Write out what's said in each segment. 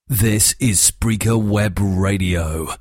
This is Spreaker Web Radio.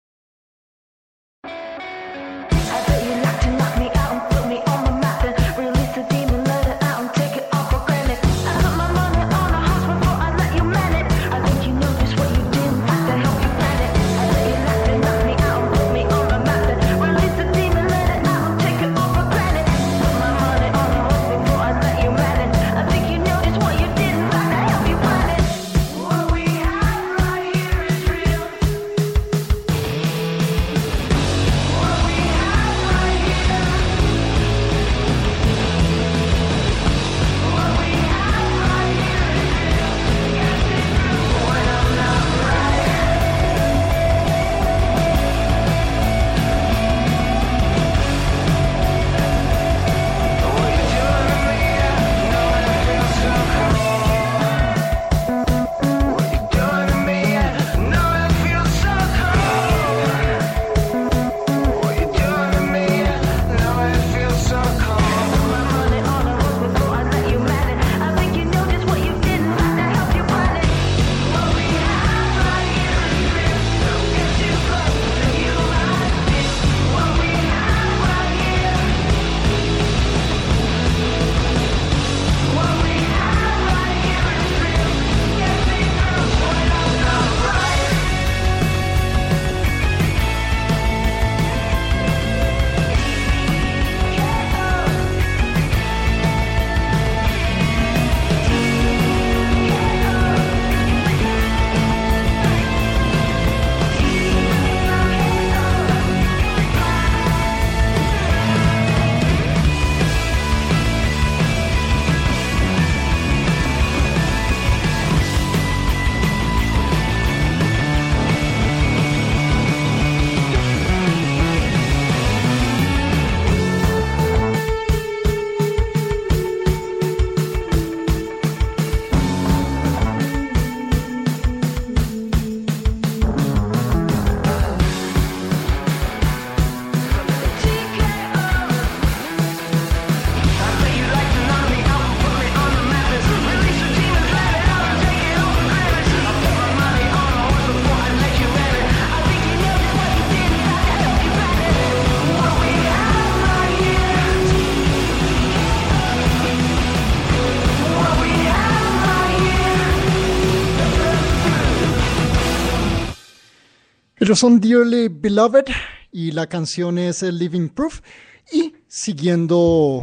Ellos son Dearly Beloved y la canción es Living Proof. Y siguiendo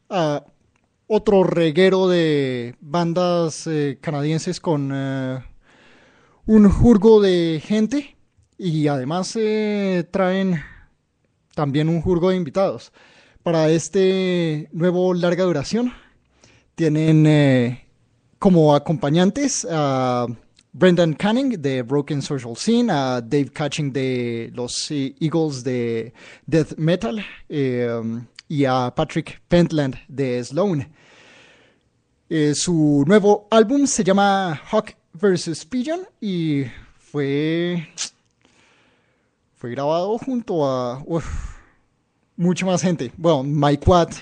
a otro reguero de bandas canadienses con un jurgo de gente y además traen también un jurgo de invitados. Para este nuevo larga duración tienen como acompañantes a Brendan Canning de Broken Social Scene, a Dave Catching de los Eagles de Death Metal y a Patrick Pentland de Sloan. Su nuevo álbum se llama Hawk vs. Pigeon y fue grabado junto a mucha más gente. Bueno, Mike Watt,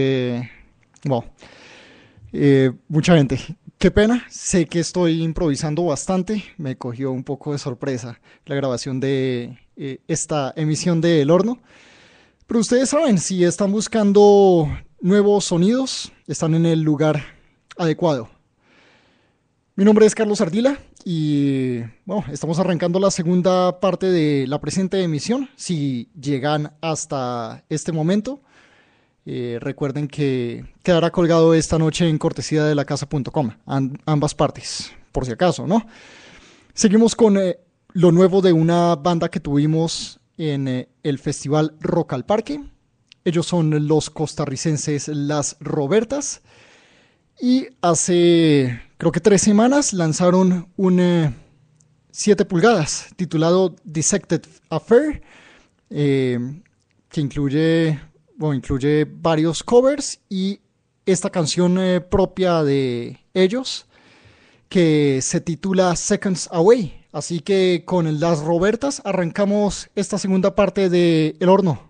mucha gente. Qué pena, sé que estoy improvisando bastante, me cogió un poco de sorpresa la grabación de esta emisión de El Horno, pero ustedes saben, si están buscando nuevos sonidos, están en el lugar adecuado. Mi nombre es Carlos Ardila y estamos arrancando la segunda parte de la presente emisión. Si llegan hasta este momento, recuerden que quedará colgado esta noche en cortesía de lacasa.com, ambas partes, por si acaso, ¿no? Seguimos con lo nuevo de una banda que tuvimos en el festival Rock al Parque. Ellos son los costarricenses Las Robertas y hace creo que 3 semanas lanzaron un 7 pulgadas titulado Dissected Affair, que incluye varios covers y esta canción propia de ellos que se titula Seconds Away. Así que con Las Robertas arrancamos esta segunda parte de El Horno.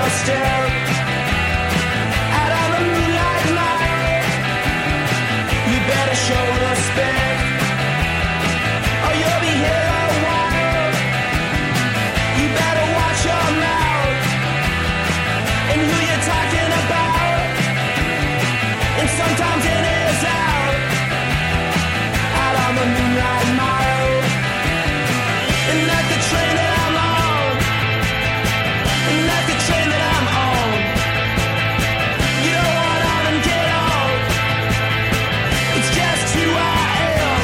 doorstep, out on the moonlight night. You better show respect, or you'll be here a while. You better watch your mouth and who you're talking about. And sometimes it is out on the moonlight mile. And like the train that I'm on, and like the train that I'm on, you don't want on and get on. It's just who I am.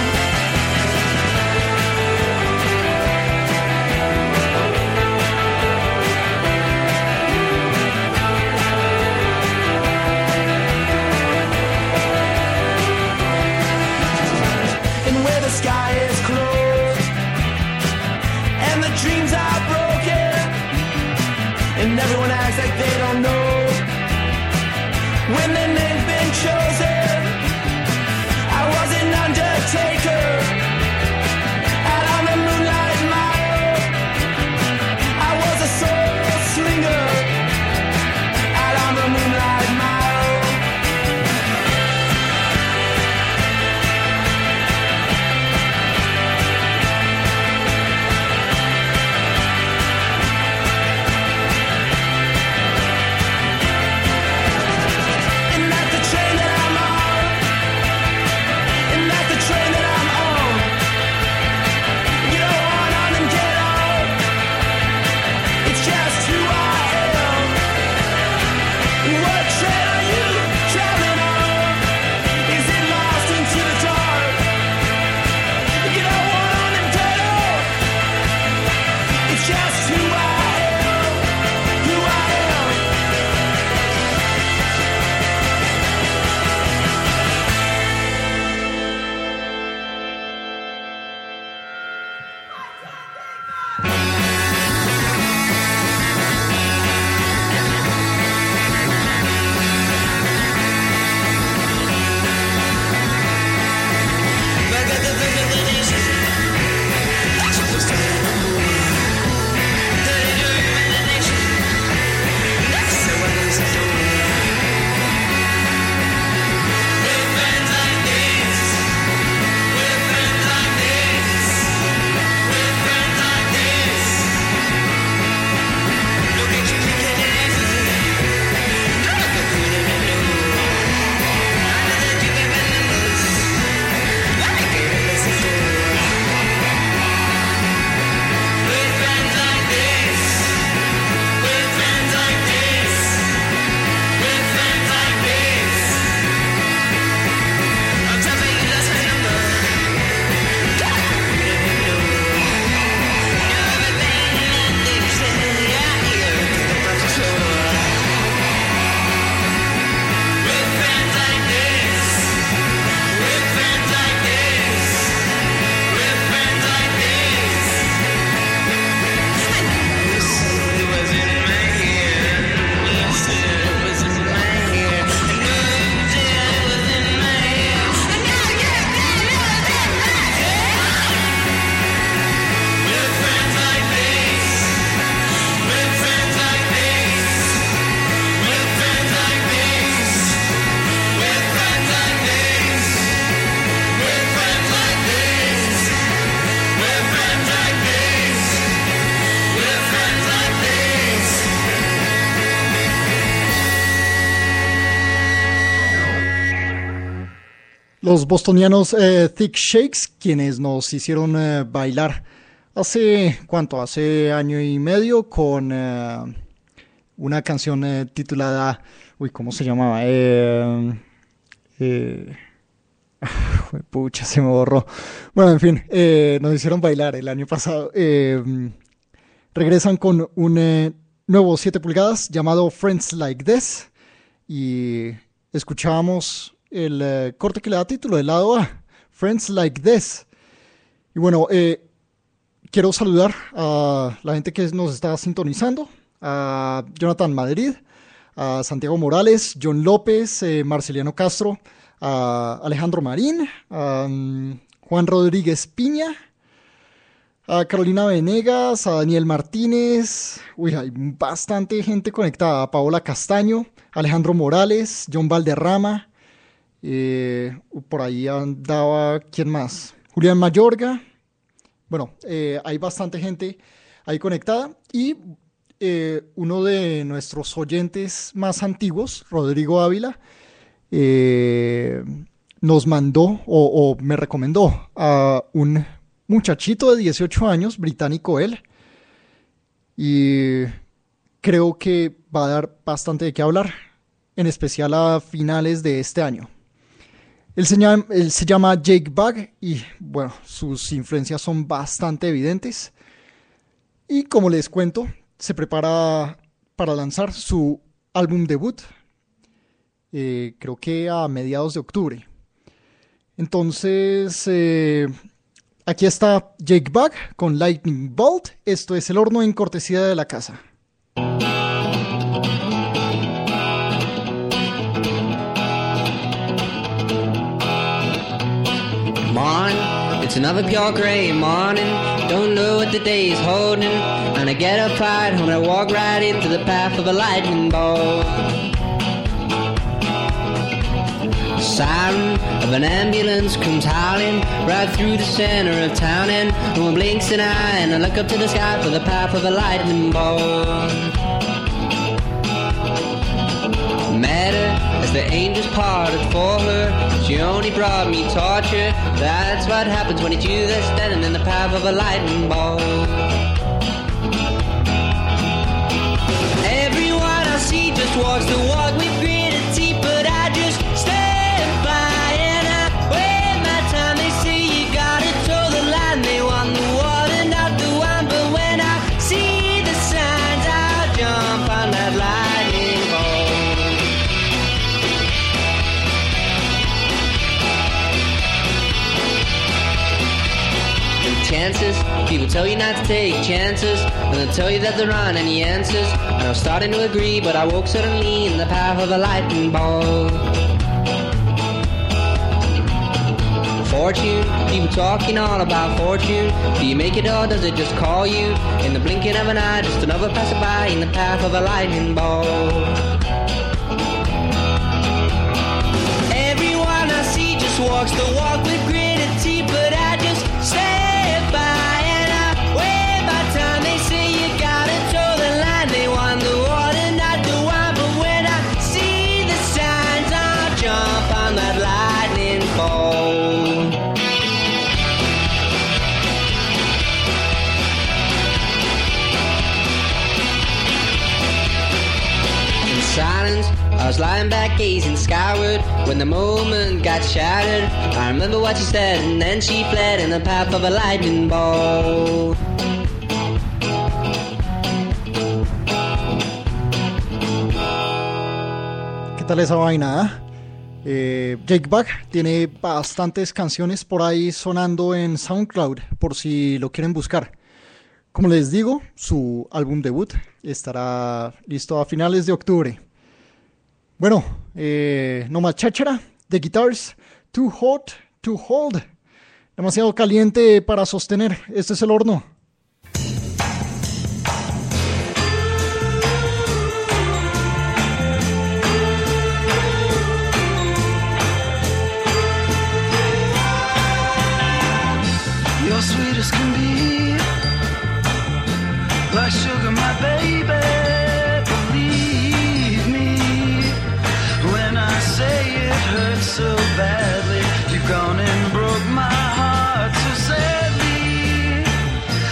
And where the sky is closed and the dreams are broken, and everyone acts like they don't know when their name's been chosen. I was an undertaker out on the moonlight mile. I was a soul slinger out on the moonlight mile. And like the train that I'm on, and like the train that I'm on, you don't want on and get on. It's just who I am. What train are you traveling on? Is it lost into the dark? You don't want on and get on. It's just who I am. Who I am. Los bostonianos Thick Shakes, quienes nos hicieron bailar hace, ¿cuánto? Hace año y medio con una canción titulada, uy, ¿cómo se llamaba? Pucha, se me borró. Bueno, en fin, nos hicieron bailar el año pasado. Regresan con un nuevo 7 pulgadas llamado Friends Like This y escuchábamos el corte que le da título, el lado A, Friends Like This. Y bueno, quiero saludar a la gente que nos está sintonizando, a Jonathan Madrid, a Santiago Morales, John López, Marceliano Castro, a Alejandro Marín, a Juan Rodríguez Piña, a Carolina Venegas, a Daniel Martínez, uy, hay bastante gente conectada, a Paola Castaño, Alejandro Morales, John Valderrama, por ahí andaba, ¿quién más? Julián Mayorga, bueno, hay bastante gente ahí conectada y uno de nuestros oyentes más antiguos, Rodrigo Ávila, nos mandó o me recomendó a un muchachito de 18 años, británico él, y creo que va a dar bastante de qué hablar, en especial a finales de este año. Él se llama Jake Bugg y bueno, sus influencias son bastante evidentes. Y como les cuento, se prepara para lanzar su álbum debut, creo que a mediados de octubre. Entonces, aquí está Jake Bugg con Lightning Bolt. Esto es El Horno en cortesía de la casa. Morning, it's another pure gray morning. Don't know what the day is holding. And I get up right when I walk right into the path of a lightning bolt. The siren of an ambulance comes howling right through the center of town, and no one blinks an eye, and I look up to the sky for the path of a lightning bolt. Matter as the angels parted for her, she only brought me torture. That's what happens when it's you that's standing in the path of a lightning bolt. Everyone I see just walks the walk with gritted teeth, but I just stand by and I wait my time. They say you gotta toe the line, they want the water, not the wine, but when I see the signs, I'll jump on that lightning bolt. Chances, people tell you not to take chances, and they'll tell you that there aren't any answers. And I was starting to agree, but I woke suddenly in the path of a lightning bolt. Fortune, people talking all about fortune. Do you make it or does it just call you? In the blinking of an eye, just another passerby in the path of a lightning bolt. Everyone I see just walks the walk with gritted teeth, but I just stand. Silence, I was lying back gazing skyward when the moment got shattered. I remember what she said and then she fled in the path of a lightning bolt. ¿Qué tal esa vaina? Jake Bugg tiene bastantes canciones por ahí sonando en SoundCloud, por si lo quieren buscar. Como les digo, su álbum debut estará listo a finales de octubre. Bueno, no más cháchara. The Guitars, Too Hot to Hold. Demasiado caliente para sostener. Este es El Horno. You're sweet as can be, like sugar, my baby. Believe me when I say it hurts so badly. You've gone and broke my heart so sadly.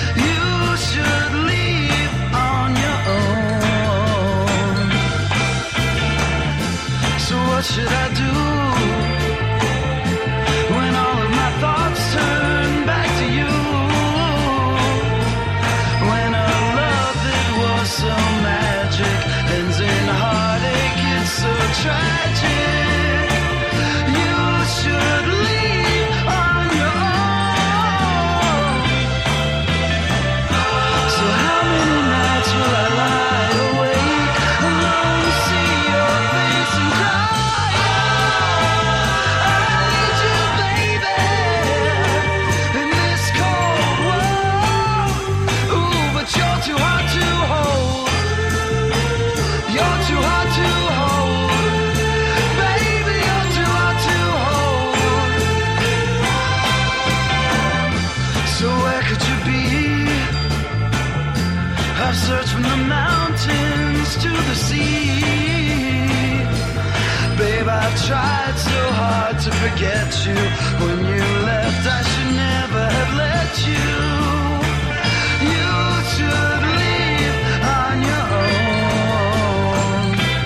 I've tried so hard to forget you. When you left, I should never have let you. You should leave on your own.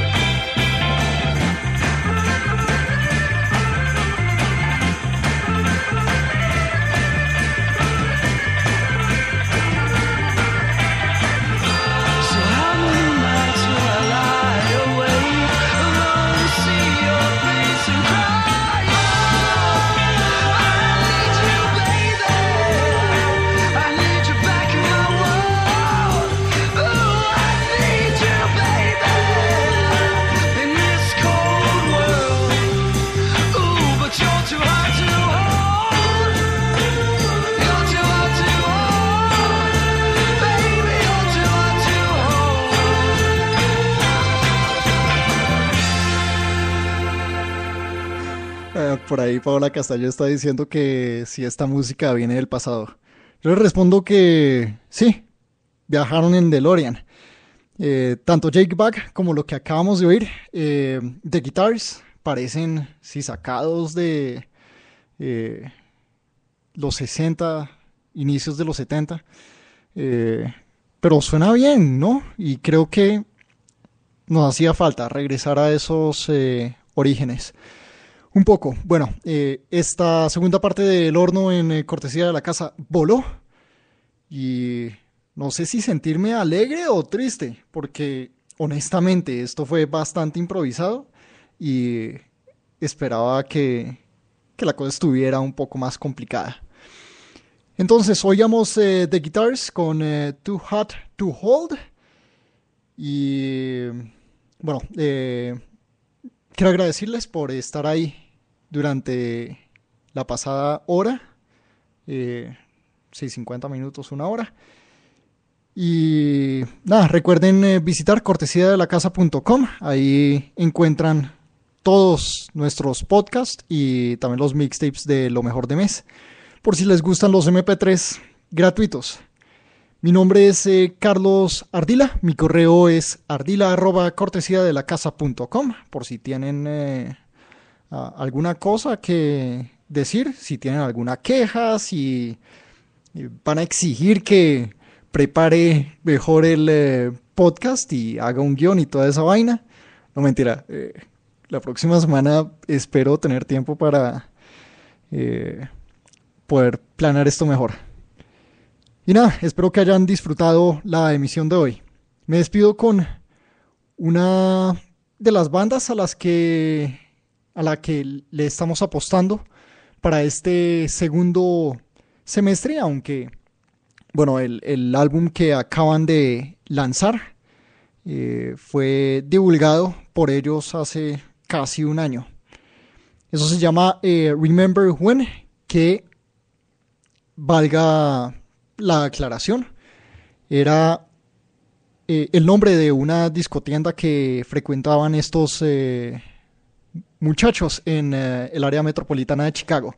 So how many nights will I lie awake alone, see your face and cry? Oh, I need you, baby. I need you back in my world. Oh, I need you, baby, in this cold world. Ooh, but you're too hard to hold. You're too hard to hold. Baby, you're too hard to hold. Por ahí Paola Castaño está diciendo que si esta música viene del pasado. Yo le respondo que sí, viajaron en DeLorean. Tanto Jake Bugg como lo que acabamos de oír, The Guitars, parecen sí, sacados de los 60, inicios de los 70. Pero suena bien, ¿no? Y creo que nos hacía falta regresar a esos orígenes. Un poco. Bueno, esta segunda parte del horno en cortesía de la casa voló. Y no sé si sentirme alegre o triste, porque honestamente esto fue bastante improvisado y esperaba que la cosa estuviera un poco más complicada. Entonces, oíamos The Guitars con Too Hot to Hold. Y bueno, quiero agradecerles por estar ahí durante la pasada hora, 50 minutos, una hora. Y nada, recuerden visitar cortesiadelacasa.com. Ahí encuentran todos nuestros podcasts y también los mixtapes de lo mejor de mes, por si les gustan los MP3 gratuitos. Mi nombre es Carlos Ardila, mi correo es ardila@cortesiadelacasa.com, por si tienen alguna cosa que decir, si tienen alguna queja, si van a exigir que prepare mejor el podcast y haga un guión y toda esa vaina. No, mentira, la próxima semana espero tener tiempo para poder planear esto mejor. Y nada, espero que hayan disfrutado la emisión de hoy. Me despido con una de las bandas a la que le estamos apostando para este segundo semestre, aunque bueno, el álbum que acaban de lanzar fue divulgado por ellos hace casi un año. Eso se llama Remember When, que valga la aclaración, era el nombre de una discotienda que frecuentaban estos muchachos en el área metropolitana de Chicago.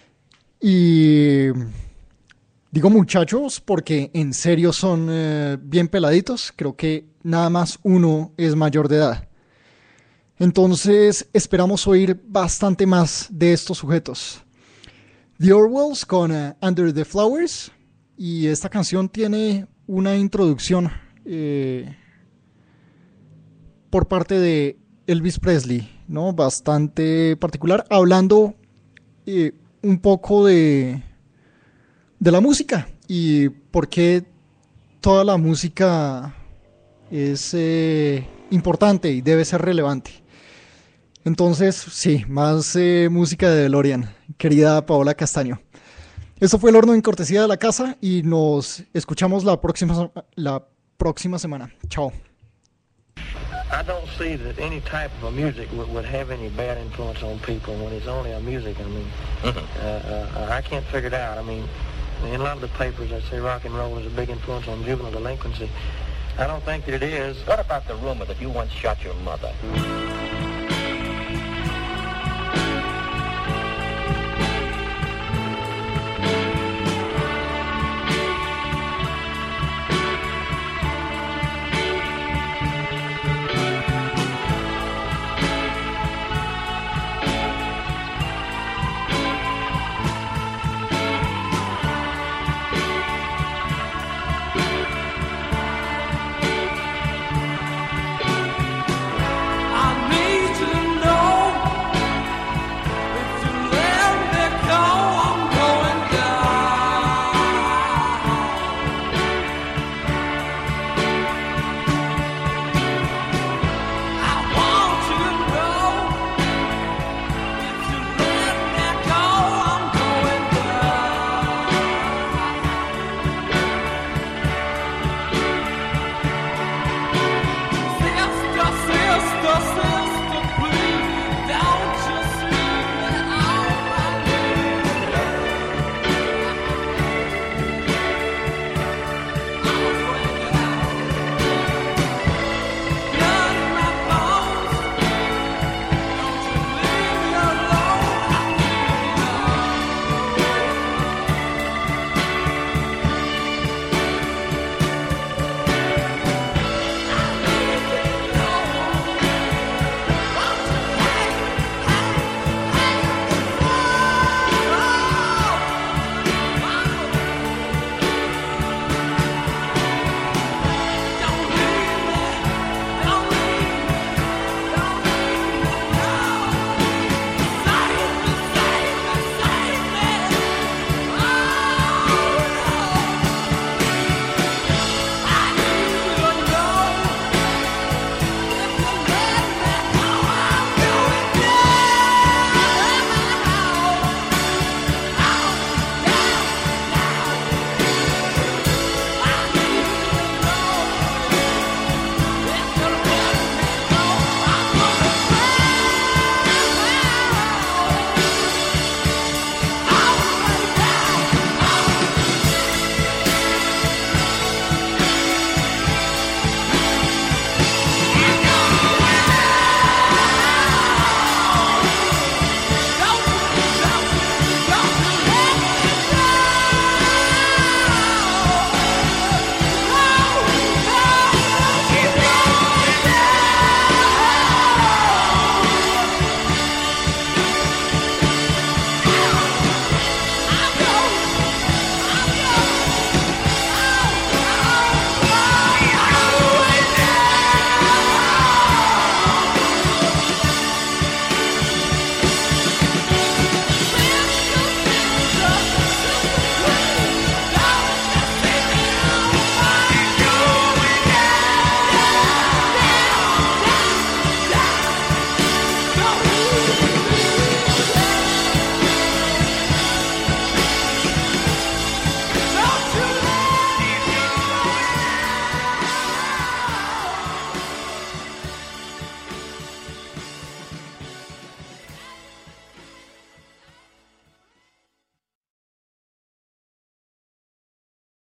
Y digo muchachos porque en serio son bien peladitos. Creo que nada más uno es mayor de edad. Entonces esperamos oír bastante más de estos sujetos. The Orwells con Under the Flowers. Y esta canción tiene una introducción por parte de Elvis Presley, ¿no? Bastante particular, hablando un poco de la música y por qué toda la música es importante y debe ser relevante. Entonces, sí, más música de DeLorean, querida Paola Castaño. Esto fue El Horno en cortesía de la casa y nos escuchamos la próxima semana. Chao. I don't see that any type of a music would have any bad influence on people when it's only a music. I mean, I can't figure it out. I mean, in a lot of the papers, they say rock and roll is a big influence on juvenile delinquency. I don't think that it is. What about the rumor that you once shot your mother?